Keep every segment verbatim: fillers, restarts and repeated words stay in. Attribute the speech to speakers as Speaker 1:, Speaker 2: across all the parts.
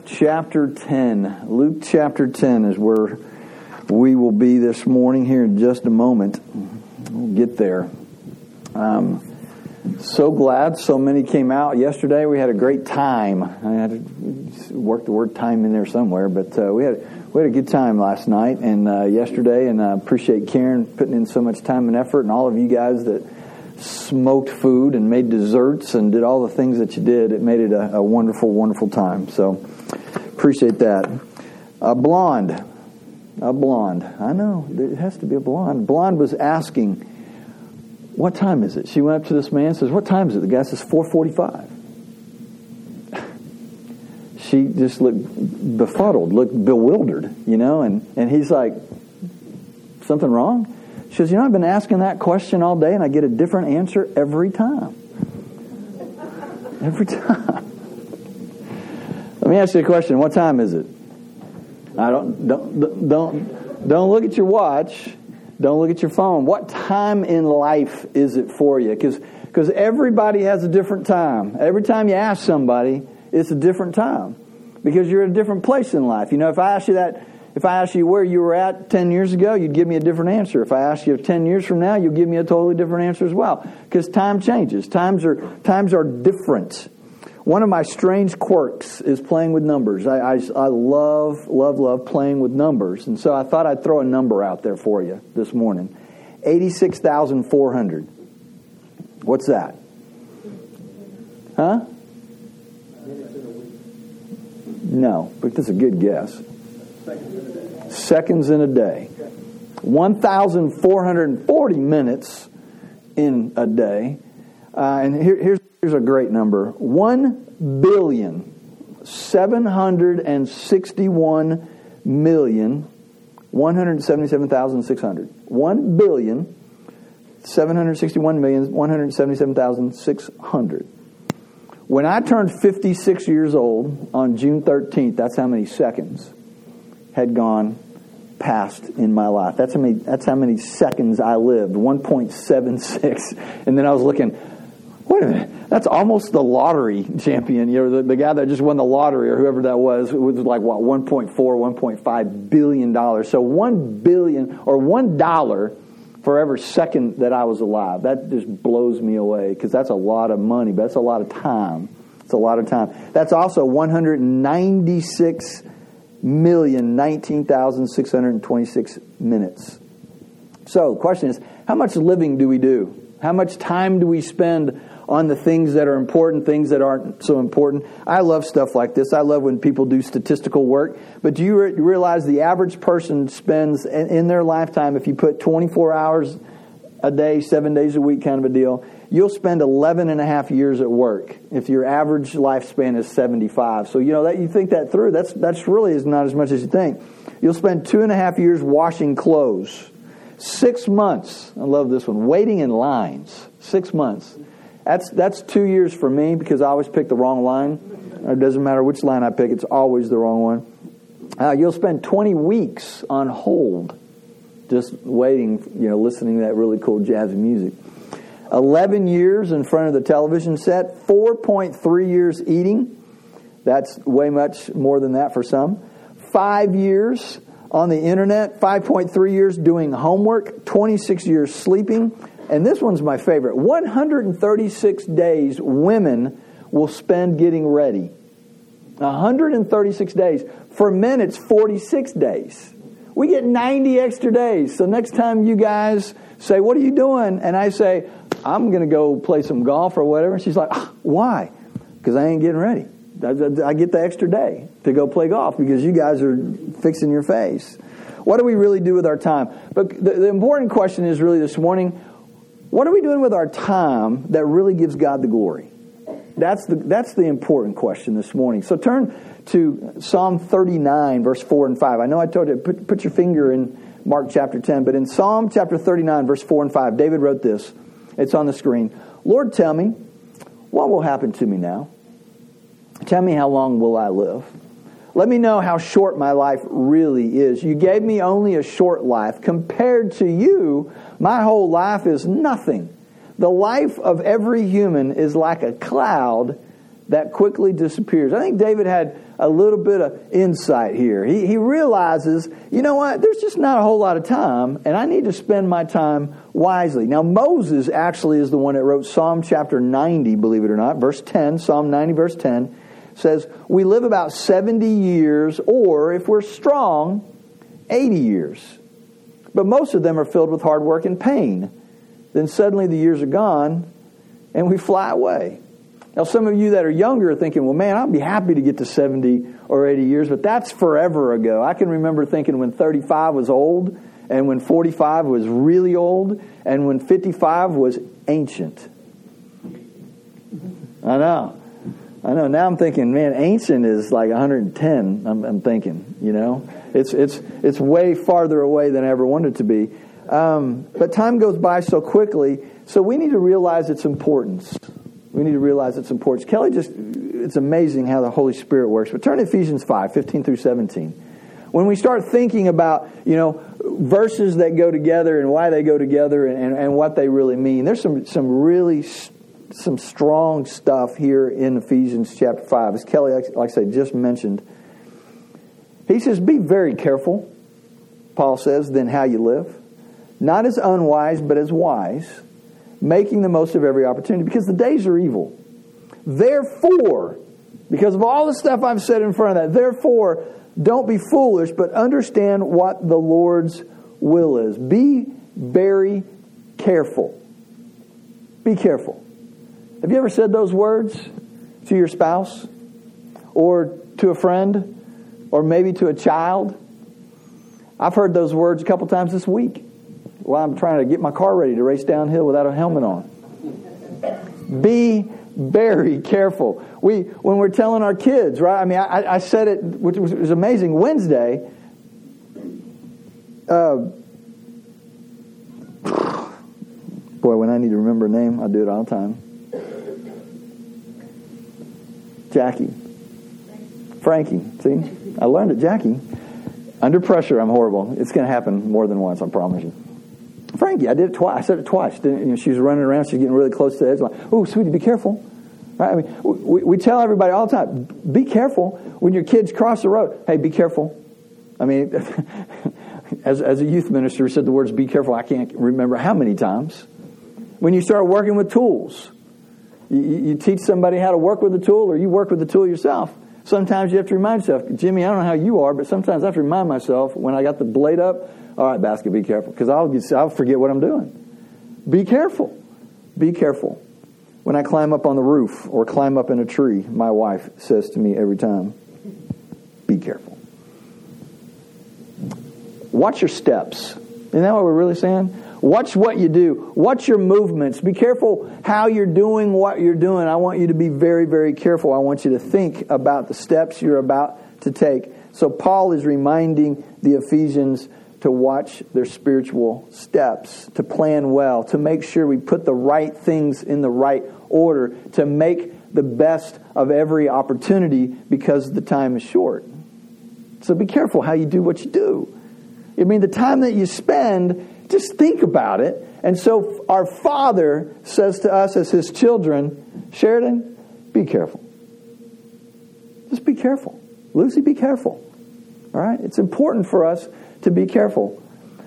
Speaker 1: chapter ten. Luke chapter ten is where we will be this morning here in just a moment. We'll get there. Um, so glad so many came out yesterday. We had a great time. I had to work the word time in there somewhere, but uh, we had we had a good time last night and uh, yesterday, and I appreciate Karen putting in so much time and effort, and all of you guys that smoked food and made desserts and did all the things that you did. It made it a, a wonderful, wonderful time. So appreciate that. A blonde. A blonde. I know. It has to be a blonde. Blonde was asking, what time is it? She went up to this man and says, what time is it? The guy says, four forty-five. She just looked befuddled, looked bewildered, you know, and, and he's like, something wrong? She says, you know, I've been asking that question all day, and I get a different answer every time. Every time. Let me ask you a question. What time is it? I don't don't don't don't look at your watch. Don't look at your phone. What time in life is it for you? Because because everybody has a different time. Every time you ask somebody, it's a different time because you're at a different place in life. You know, if I ask you that. If I asked you where you were at ten years ago, you'd give me a different answer. If I asked you ten years from now, you'll give me a totally different answer as well. Because time changes. Times are times are different. One of my strange quirks is playing with numbers. I, I, I love, love, love playing with numbers. And so I thought I'd throw a number out there for you this morning. eighty-six thousand four hundred. What's that? Huh? No, but that's a good guess. Seconds in a day. one thousand four hundred forty minutes in a day. Uh, and here, here's, here's a great number. one billion seven hundred sixty-one million one hundred seventy-seven thousand six hundred. one billion seven hundred sixty-one million one hundred seventy-seven thousand six hundred. When I turned fifty-six years old on June thirteenth, that's how many seconds had gone past in my life. That's how many that's how many seconds I lived. one point seven six. And then I was looking, wait a minute, that's almost the lottery champion. You know, the, the guy that just won the lottery or whoever that was, it was like what, one point four, one point five billion dollars. So one billion or one dollar for every second that I was alive. That just blows me away because that's a lot of money, but that's a lot of time. It's a lot of time. That's also one hundred ninety-six million nineteen thousand six hundred twenty-six minutes. So the question is, how much living do we do? How much time do we spend on the things that are important, things that aren't so important? I love stuff like this. I love when people do statistical work. But do you re- realize the average person spends in, in their lifetime, if you put twenty-four hours a day, seven days a week kind of a deal, you'll spend eleven and a half years at work if your average lifespan is seventy-five. So, you know, that you think that through, that's that's really is not as much as you think. You'll spend two and a half years washing clothes. Six months, I love this one, waiting in lines. Six months. That's that's two years for me because I always pick the wrong line. It doesn't matter which line I pick, it's always the wrong one. Uh, you'll spend twenty weeks on hold just waiting, you know, listening to that really cool jazzy music. eleven years in front of the television set, four point three years eating. That's way much more than that for some. Five years on the internet, five point three years doing homework, twenty-six years sleeping. And this one's my favorite. one hundred thirty-six days women will spend getting ready. one hundred thirty-six days. For men, it's forty-six days. We get ninety extra days. So next time you guys say, what are you doing? And I say, I'm going to go play some golf or whatever. And she's like, ah, why? Because I ain't getting ready. I, I get the extra day to go play golf because you guys are fixing your face. What do we really do with our time? But the, the important question is really this morning, what are we doing with our time that really gives God the glory? That's the that's the important question this morning. So turn to Psalm thirty-nine, verse four and five. I know I told you, put, put your finger in Mark chapter ten, but in Psalm chapter thirty-nine, verse four and five, David wrote this. It's on the screen. Lord, tell me, what will happen to me now? Tell me, how long will I live? Let me know how short my life really is. You gave me only a short life. Compared to you, my whole life is nothing. The life of every human is like a cloud that quickly disappears. I think David had a little bit of insight here. He, he realizes, you know what, there's just not a whole lot of time, and I need to spend my time wisely. Now, Moses actually is the one that wrote Psalm chapter ninety, believe it or not. Verse ten, Psalm ninety, verse ten, says, we live about seventy years, or if we're strong, eighty years. But most of them are filled with hard work and pain. Then suddenly the years are gone, and we fly away. Now, some of you that are younger are thinking, well, man, I'd be happy to get to seventy or eighty years, but that's forever ago. I can remember thinking when thirty-five was old, and when forty-five was really old, and when fifty-five was ancient. I know. I know. Now I'm thinking, man, ancient is like one hundred ten, I'm, I'm thinking, you know. It's it's it's way farther away than I ever wanted it to be. Um, but time goes by so quickly, so we need to realize its importance. We need to realize its importance. Kelly just, it's amazing how the Holy Spirit works. But turn to Ephesians five, fifteen through seventeen. When we start thinking about, you know, verses that go together and why they go together and, and, and what they really mean, there's some, some really, some strong stuff here in Ephesians chapter five. As Kelly, like, like I said, just mentioned. He says, be very careful, Paul says, then how you live. Not as unwise, but as wise, making the most of every opportunity, because the days are evil. Therefore, because of all the stuff I've said in front of that, therefore, don't be foolish, but understand what the Lord's will is. Be very careful. Be careful. Have you ever said those words to your spouse? Or to a friend? Or maybe to a child? I've heard those words a couple times this week while I'm trying to get my car ready to race downhill without a helmet on. Be very careful. We, when we're telling our kids, right? I mean, I, I said it, which was, was amazing. Wednesday, uh, boy, when I need to remember a name, I do it all the time. Jackie. Frankie. See? I learned it, Jackie. Under pressure, I'm horrible. It's going to happen more than once, I promise you. Frankie, I did it twice. I said it twice. You know, she was running around. She's getting really close to the edge. I'm like, oh, sweetie, be careful. Right? I mean, we, we tell everybody all the time, be careful when your kids cross the road. Hey, be careful. I mean, as, as a youth minister who said the words be careful, I can't remember how many times. When you start working with tools, you, you teach somebody how to work with the tool, or you work with the tool yourself. Sometimes you have to remind yourself, Jimmy, I don't know how you are, but sometimes I have to remind myself when I got the blade up, all right, Basket, be careful, because I'll, I'll forget what I'm doing. Be careful. Be careful. When I climb up on the roof or climb up in a tree, my wife says to me every time, be careful. Watch your steps. Isn't that what we're really saying? Watch what you do. Watch your movements. Be careful how you're doing what you're doing. I want you to be very, very careful. I want you to think about the steps you're about to take. So Paul is reminding the Ephesians to watch their spiritual steps, to plan well, to make sure we put the right things in the right order, to make the best of every opportunity because the time is short. So be careful how you do what you do. I mean, the time that you spend, just think about it. And so our Father says to us as His children, Sheridan, be careful. Just be careful. Lucy, be careful. All right? It's important for us to be careful.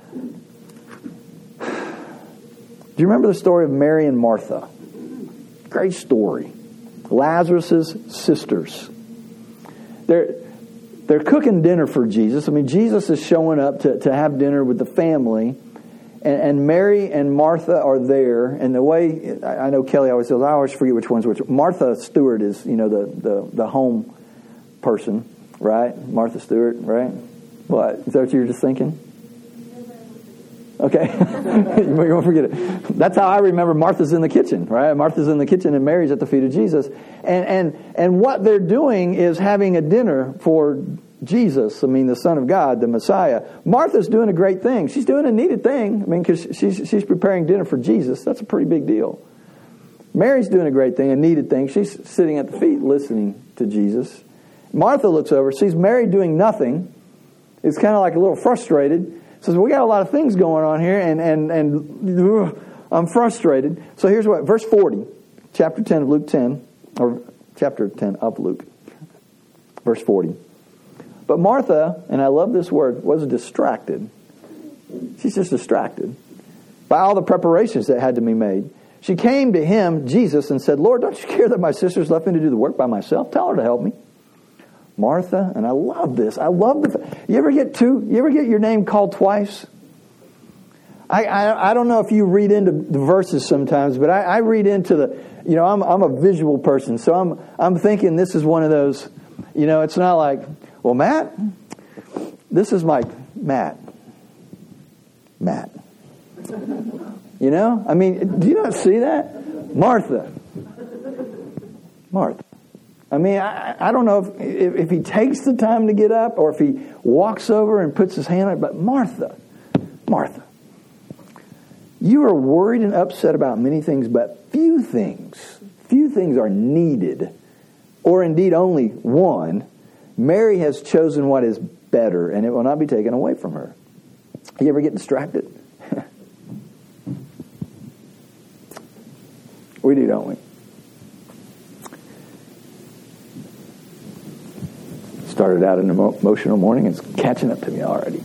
Speaker 1: Do you remember the story of Mary and Martha? Great story. Lazarus' sisters. They're, they're cooking dinner for Jesus. I mean, Jesus is showing up to, to have dinner with the family. And, and Mary and Martha are there. And the way, I know Kelly always says, I always forget which one's which. Martha Stewart is, you know, the, the, the home person, right? Martha Stewart, right? What? Is that what you were just thinking? Okay. You won't forget it. That's how I remember Martha's in the kitchen, right? Martha's in the kitchen and Mary's at the feet of Jesus. And and and what they're doing is having a dinner for Jesus, I mean the Son of God, the Messiah. Martha's doing a great thing. She's doing a needed thing. I mean, because she's, she's preparing dinner for Jesus. That's a pretty big deal. Mary's doing a great thing, a needed thing. She's sitting at the feet listening to Jesus. Martha looks over, sees Mary doing nothing. It's kind of like a little frustrated. Says, we got a lot of things going on here, and, and, and ugh, I'm frustrated. So here's what, verse forty, chapter ten of Luke ten, or chapter ten of Luke. Verse forty. But Martha, and I love this word, was distracted. She's just distracted by all the preparations that had to be made. She came to him, Jesus, and said, Lord, don't you care that my sister's left me to do the work by myself? Tell her to help me. Martha, and I love this. I love the. You ever get two? You ever get your name called twice? I I, I don't know if you read into the verses sometimes, but I, I read into the. You know, I'm I'm a visual person, so I'm I'm thinking this is one of those. You know, it's not like, well, Matt, this is my Matt. Matt. You know, I mean, do you not see that? Martha. Martha. I mean, I, I don't know if, if if he takes the time to get up or if he walks over and puts his hand on it, but Martha, Martha, you are worried and upset about many things, but few things, few things are needed, or indeed only one. Mary has chosen what is better, and it will not be taken away from her. You ever get distracted? We do, don't we? Started out an emotional morning. It's catching up to me already.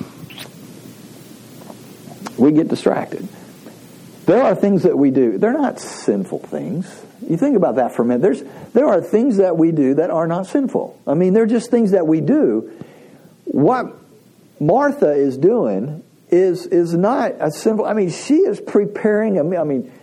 Speaker 1: We get distracted. There are things that we do. They're not sinful things. You think about that for a minute. There's, there are things that we do that are not sinful. I mean, they're just things that we do. What Martha is doing is, is not a sinful... I mean, she is preparing a meal. I mean,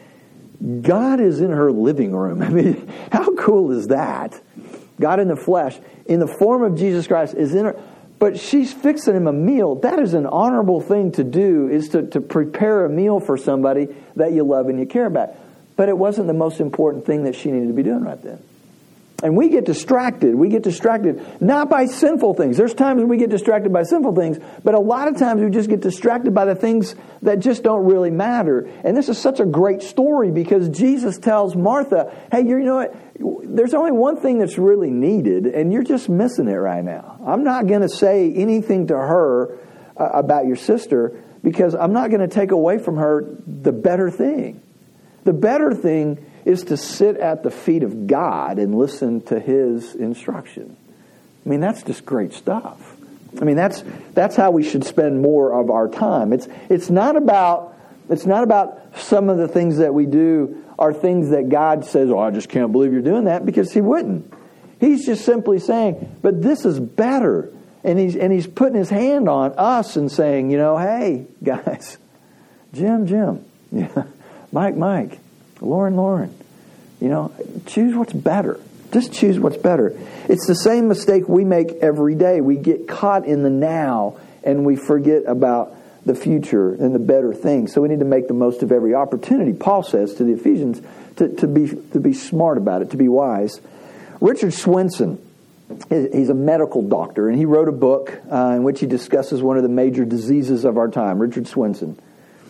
Speaker 1: God is in her living room. I mean, how cool is that? God in the flesh, in the form of Jesus Christ, is in her. But she's fixing him a meal. That is an honorable thing to do, is to, to prepare a meal for somebody that you love and you care about. But it wasn't the most important thing that she needed to be doing right then. And we get distracted. We get distracted not by sinful things. There's times when we get distracted by sinful things, but a lot of times we just get distracted by the things that just don't really matter. And this is such a great story because Jesus tells Martha, hey, you know what? There's only one thing that's really needed, and you're just missing it right now. I'm not going to say anything to her uh, about your sister because I'm not going to take away from her the better thing. The better thing is to sit at the feet of God and listen to His instruction. I mean, that's just great stuff. I mean, that's that's how we should spend more of our time. It's it's not about it's not about some of the things that we do are things that God says, oh, I just can't believe you're doing that, because He wouldn't. He's just simply saying, but this is better. And he's and he's putting His hand on us and saying, you know, hey, guys, Jim, Jim, yeah, Mike, Mike, Lauren, Lauren, you know, choose what's better. Just choose what's better. It's the same mistake we make every day. We get caught in the now and we forget about the future and the better things. So we need to make the most of every opportunity, Paul says to the Ephesians, to, to be to be smart about it, to be wise. Richard Swenson, he's a medical doctor, and he wrote a book uh, in which he discusses one of the major diseases of our time. Richard Swenson,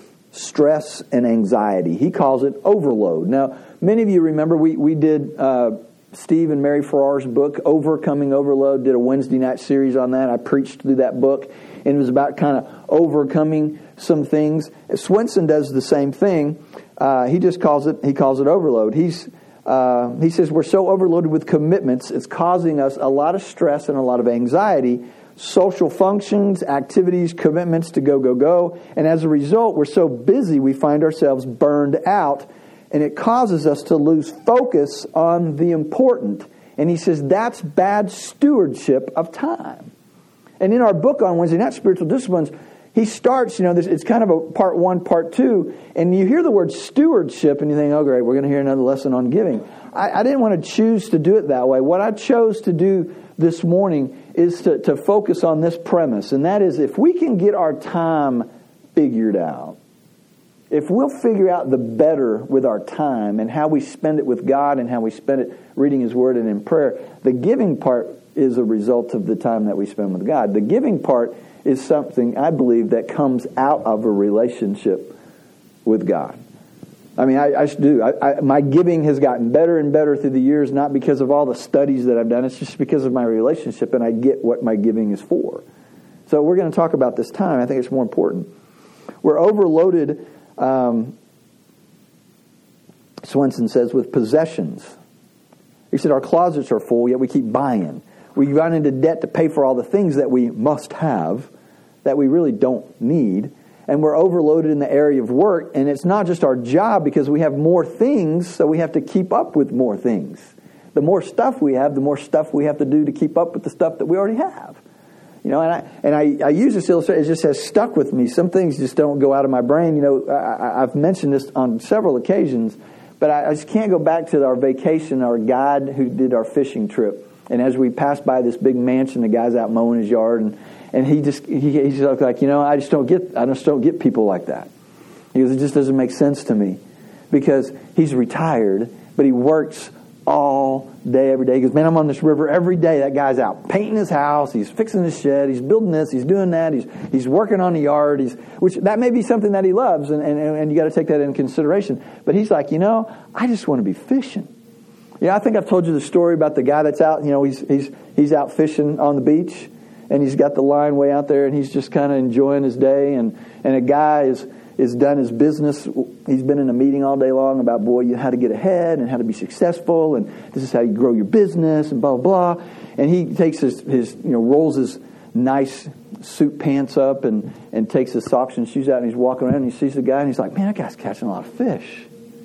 Speaker 1: stress and anxiety. He calls it overload. Now, many of you remember we, we did uh, Steve and Mary Farrar's book, Overcoming Overload, did a Wednesday night series on that. I preached through that book, and it was about kind of overcoming some things. Swenson does the same thing. Uh, he just calls it, he calls it overload. He's Uh, he says we're so overloaded with commitments, it's causing us a lot of stress and a lot of anxiety, social functions, activities, commitments to go, go, go. And as a result, we're so busy we find ourselves burned out, and it causes us to lose focus on the important. And he says that's bad stewardship of time. And in our book on Wednesday Night, Spiritual Disciplines, he starts, you know, this, it's kind of a part one, part two, and you hear the word stewardship and you think, oh great, we're going to hear another lesson on giving. I, I didn't want to choose to do it that way. What I chose to do this morning is to, to focus on this premise, and that is if we can get our time figured out, if we'll figure out the better with our time and how we spend it with God and how we spend it reading His Word and in prayer, the giving part is a result of the time that we spend with God. The giving part is something, I believe, that comes out of a relationship with God. I mean, I, I do. I, I, my giving has gotten better and better through the years, not because of all the studies that I've done. It's just because of my relationship, and I get what my giving is for. So we're going to talk about this time. I think it's more important. We're overloaded, um, Swenson says, with possessions. He said our closets are full, yet we keep buying. we run into debt to pay for all the things that we must have, that we really don't need. And we're overloaded in the area of work. And it's not just our job, because we have more things, so we have to keep up with more things. The more stuff we have, the more stuff we have to do to keep up with the stuff that we already have. You know, and I and I, I use this illustration. It just has stuck with me. Some things just don't go out of my brain. You know, I, I've mentioned this on several occasions, but I, I just can't go back to our vacation, our guide who did our fishing trip. And as we passed by this big mansion, the guy's out mowing his yard, and, and he just he, he's just like, you know, I just don't get I just don't get people like that. He goes, it just doesn't make sense to me, because he's retired, but he works all day, every day. He goes, man, I'm on this river every day. That guy's out painting his house. He's fixing his shed. He's building this. He's doing that. He's he's working on the yard. He's which that may be something that he loves, and, and, and you got to take that into consideration. But he's like, you know, I just want to be fishing. Yeah, I think I've told you the story about the guy that's out. You know, he's he's he's out fishing on the beach, and he's got the line way out there, and he's just kind of enjoying his day. And and a guy is. is done his business. He's been in a meeting all day long about, boy, you how to get ahead and how to be successful, and this is how you grow your business, and blah, blah, blah. And he takes his, his you know, rolls his nice suit pants up and, and takes his socks and shoes out, and he's walking around, and he sees the guy, and he's like, man, that guy's catching a lot of fish.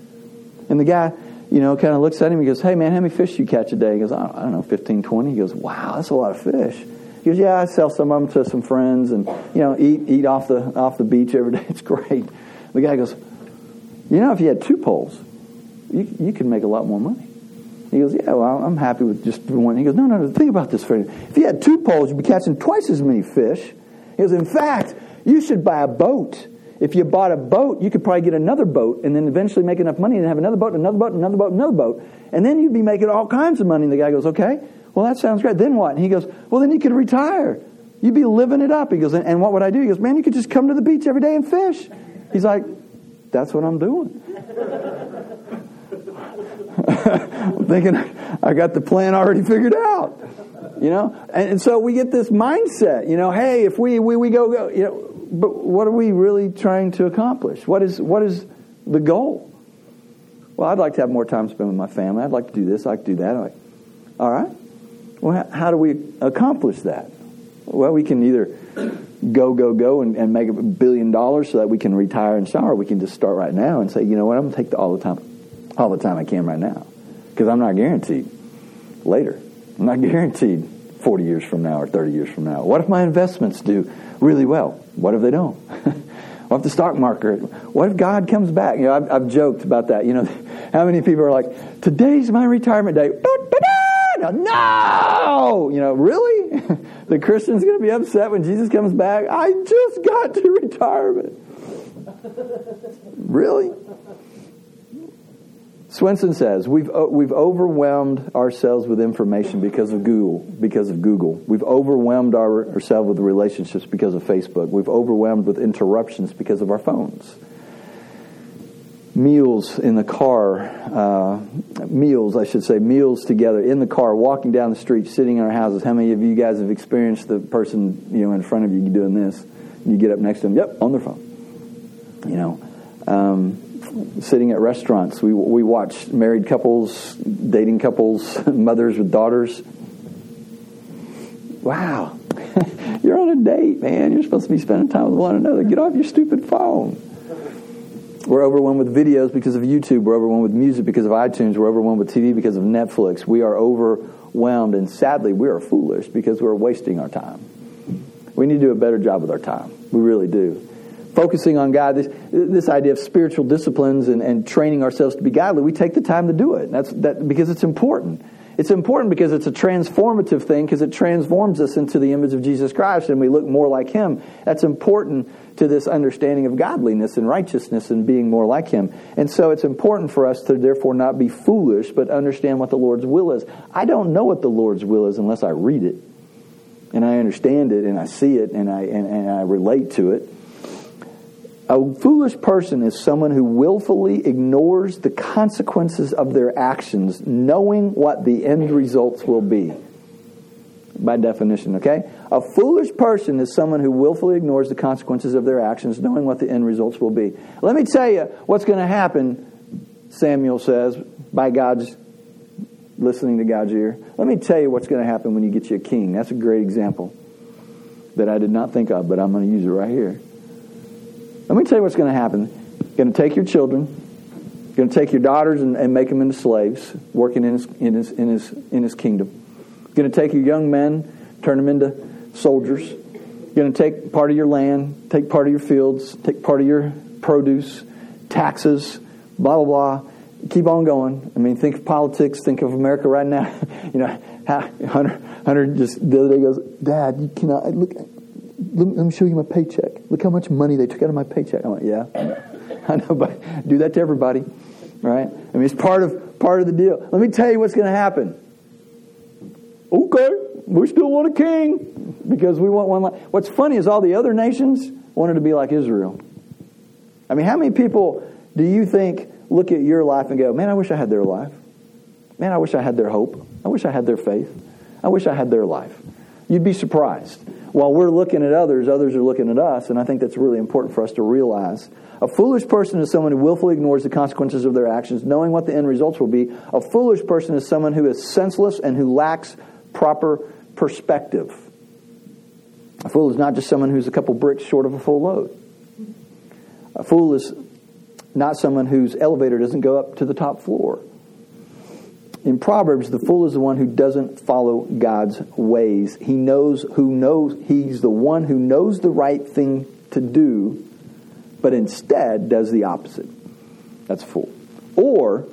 Speaker 1: And the guy, you know, kind of looks at him, he goes, hey, man, how many fish do you catch a day? He goes, I don't know, fifteen, twenty. He goes, wow, that's a lot of fish. He goes, yeah, I sell some of them to some friends, and, you know, eat eat off the off the beach every day. It's great. The guy goes, you know, if you had two poles, you you could make a lot more money. He goes, yeah, well, I'm happy with just one. He goes, no, no, no, think about this, friend. If you had two poles, you'd be catching twice as many fish. He goes, in fact, you should buy a boat. If you bought a boat, you could probably get another boat, and then eventually make enough money and have another boat, another boat, another boat, another boat. And then you'd be making all kinds of money. And the guy goes, okay. Well, that sounds great. Then what? And he goes, well, then you could retire. You'd be living it up. He goes, and what would I do? He goes, man, you could just come to the beach every day and fish. He's like, that's what I'm doing. I'm thinking, I got the plan already figured out. You know? And, and so we get this mindset, you know, hey, if we, we, we go, go, you know, but what are we really trying to accomplish? What is what is the goal? Well, I'd like to have more time spent with my family. I'd like to do this. I'd like to do that. I'm like, all right. Well, how do we accomplish that? Well, we can either go, go, go and, and make a billion dollars so that we can retire and start, or we can just start right now and say, you know what, I'm going to take the, all the time all the time I can right now, because I'm not guaranteed later. I'm not guaranteed forty years from now or thirty years from now. What if my investments do really well? What if they don't? What if the stock market? What if God comes back? You know, I've, I've joked about that. You know, how many people are like, today's my retirement day. No! You know, really? The Christian's going to be upset when Jesus comes back? I just got to retirement. Really? Swenson says, we've uh, we've overwhelmed ourselves with information because of Google. Because of Google, we've overwhelmed our, ourselves with relationships because of Facebook. We've overwhelmed with interruptions because of our phones. Meals in the car, uh, meals, I should say, meals together in the car, walking down the street, sitting in our houses. How many of you guys have experienced the person, you know, in front of you doing this? And you get up next to them, yep, on their phone. You know, um, sitting at restaurants, we we watch married couples, dating couples, mothers with daughters. Wow, you're on a date, man. You're supposed to be spending time with one another. Get off your stupid phone. We're overwhelmed with videos because of YouTube. We're overwhelmed with music because of iTunes. We're overwhelmed with T V because of Netflix. We are overwhelmed, and sadly, we are foolish because we're wasting our time. We need to do a better job with our time. We really do. Focusing on God, this, this idea of spiritual disciplines and, and training ourselves to be godly, we take the time to do it. That's that because it's important. It's important because it's a transformative thing, because it transforms us into the image of Jesus Christ and we look more like Him. That's important to this understanding of godliness and righteousness and being more like Him. And so it's important for us to therefore not be foolish, but understand what the Lord's will is. I don't know what the Lord's will is unless I read it and I understand it and I see it and I and, and I relate to it. A foolish person is someone who willfully ignores the consequences of their actions, knowing what the end results will be. By definition, okay? A foolish person is someone who willfully ignores the consequences of their actions, knowing what the end results will be. Let me tell you what's going to happen, Samuel says, by God's listening to God's ear. Let me tell you what's going to happen when you get you a king. That's a great example that I did not think of, but I'm going to use it right here. Let me tell you what's going to happen. You're going to take your children, you're going to take your daughters and, and make them into slaves, working in his, in his, in his, in his kingdom. You're going to take your young men, turn them into soldiers. You're going to take part of your land, take part of your fields, take part of your produce, taxes, blah, blah, blah. Keep on going. I mean, think of politics. Think of America right now. You know, how, Hunter, Hunter just the other day goes, Dad, you cannot, look, let me show you my paycheck. Look how much money they took out of my paycheck. I'm like, yeah, I know, but do that to everybody, right? I mean, it's part of part of the deal. Let me tell you what's going to happen. Okay, we still want a king because we want one. Like, what's funny is all the other nations wanted to be like Israel. I mean, how many people do you think look at your life and go, man, I wish I had their life. Man, I wish I had their hope. I wish I had their faith. I wish I had their life. You'd be surprised. While we're looking at others, others are looking at us, and I think that's really important for us to realize. A foolish person is someone who willfully ignores the consequences of their actions, knowing what the end results will be. A foolish person is someone who is senseless and who lacks proper perspective. A fool is not just someone who's a couple bricks short of a full load. A fool is not someone whose elevator doesn't go up to the top floor. In Proverbs, the fool is the one who doesn't follow God's ways. He knows who knows he's the one who knows the right thing to do, but instead does the opposite. That's a fool. Or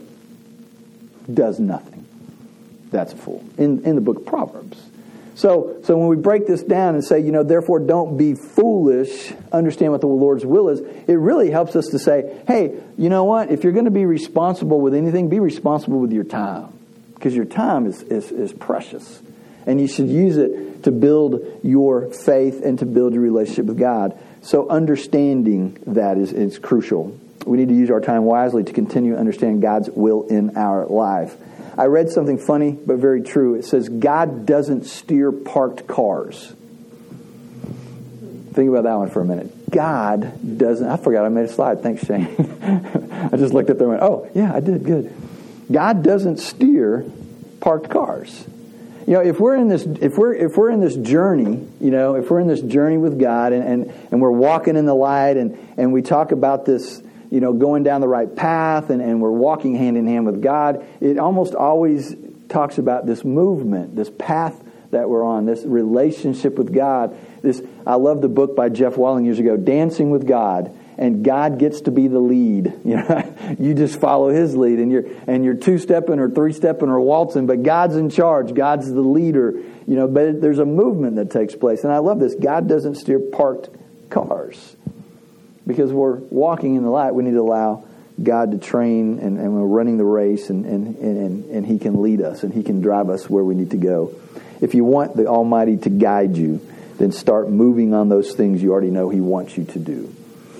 Speaker 1: does nothing. That's a fool. In in the book of Proverbs. So, so when we break this down and say, you know, therefore don't be foolish, understand what the Lord's will is, it really helps us to say, hey, you know what? If you're going to be responsible with anything, be responsible with your time. Because your time is, is, is precious. And you should use it to build your faith and to build your relationship with God. So understanding that is, is crucial. We need to use our time wisely to continue to understand God's will in our life. I read something funny, but very true. It says, God doesn't steer parked cars. Think about that one for a minute. God doesn't... I forgot I made a slide. Thanks, Shane. I just looked up there and went, oh, yeah, I did. Good. God doesn't steer parked cars. You know, if we're in this, if we're if we're in this journey, you know, if we're in this journey with God and, and, and we're walking in the light and, and we talk about this, you know, going down the right path and, and we're walking hand in hand with God, it almost always talks about this movement, this path that we're on, this relationship with God. This I love the book by Jeff Walling years ago, Dancing with God. And God gets to be the lead. You know, you just follow His lead, and you're and you're two stepping or three stepping or waltzing, but God's in charge. God's the leader. You know, but there's a movement that takes place, and I love this. God doesn't steer parked cars because we're walking in the light. We need to allow God to train, and, and we're running the race, and and, and and He can lead us, and He can drive us where we need to go. If you want the Almighty to guide you, then start moving on those things you already know He wants you to do.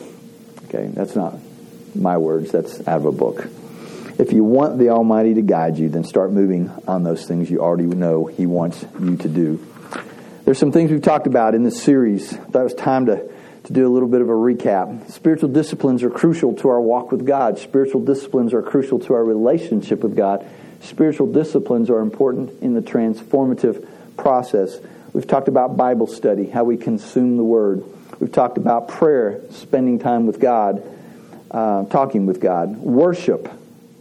Speaker 1: Okay, that's not my words. That's out of a book. If you want the Almighty to guide you, then start moving on those things you already know He wants you to do. There's some things we've talked about in this series. I thought it was time to, to do a little bit of a recap. Spiritual disciplines are crucial to our walk with God. Spiritual disciplines are crucial to our relationship with God. Spiritual disciplines are important in the transformative process. We've talked about Bible study, how we consume the Word. We've talked about prayer, spending time with God, uh, talking with God. Worship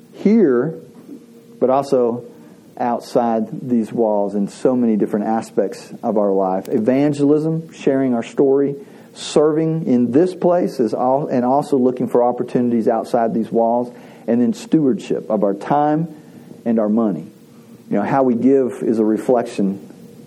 Speaker 1: here, but also outside these walls in so many different aspects of our life. Evangelism, sharing our story, serving in this place, is all, and also looking for opportunities outside these walls. And then stewardship of our time and our money. You know, how we give is a reflection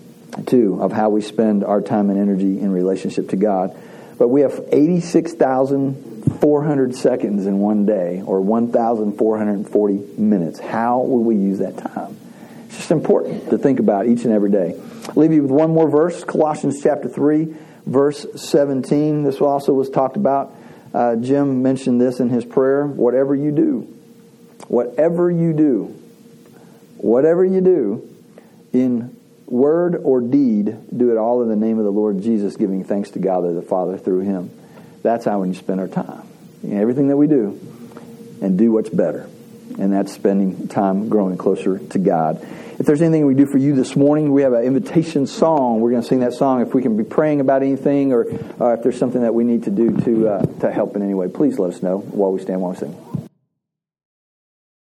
Speaker 1: too, of how we spend our time and energy in relationship to God. But we have eighty-six thousand four hundred seconds in one day, or one thousand four hundred forty minutes. How will we use that time? It's just important to think about each and every day. I'll leave you with one more verse, Colossians chapter three, verse seventeen. This also was talked about. Uh, Jim mentioned this in his prayer. Whatever you do, whatever you do, whatever you do, in word or deed, do it all in the name of the Lord Jesus, giving thanks to God the Father through Him. That's how we spend our time. You know, everything that we do, and do what's better. and that's spending time growing closer to God. If there's anything we do for you this morning, we have an invitation song. We're going to sing that song. If we can be praying about anything, or uh, if there's something that we need to do to uh, to help in any way, please let us know while we stand while we sing.